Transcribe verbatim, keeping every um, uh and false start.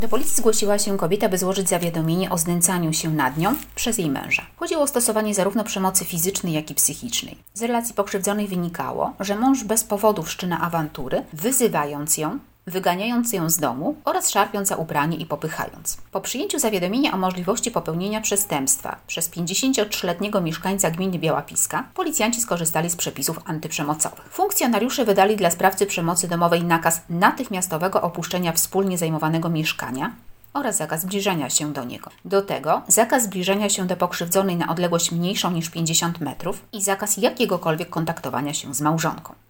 Do policji zgłosiła się kobieta, by złożyć zawiadomienie o znęcaniu się nad nią przez jej męża. Chodziło o stosowanie zarówno przemocy fizycznej, jak i psychicznej. Z relacji pokrzywdzonej wynikało, że mąż bez powodu wszczyna awantury, wyzywając ją, wyganiając ją z domu oraz szarpiąc za ubranie i popychając. Po przyjęciu zawiadomienia o możliwości popełnienia przestępstwa przez pięćdziesięciotrzyletniego mieszkańca gminy Biała Piska, policjanci skorzystali z przepisów antyprzemocowych. Funkcjonariusze wydali dla sprawcy przemocy domowej nakaz natychmiastowego opuszczenia wspólnie zajmowanego mieszkania oraz zakaz zbliżania się do niego. Do tego zakaz zbliżania się do pokrzywdzonej na odległość mniejszą niż pięćdziesiąt metrów i zakaz jakiegokolwiek kontaktowania się z małżonką.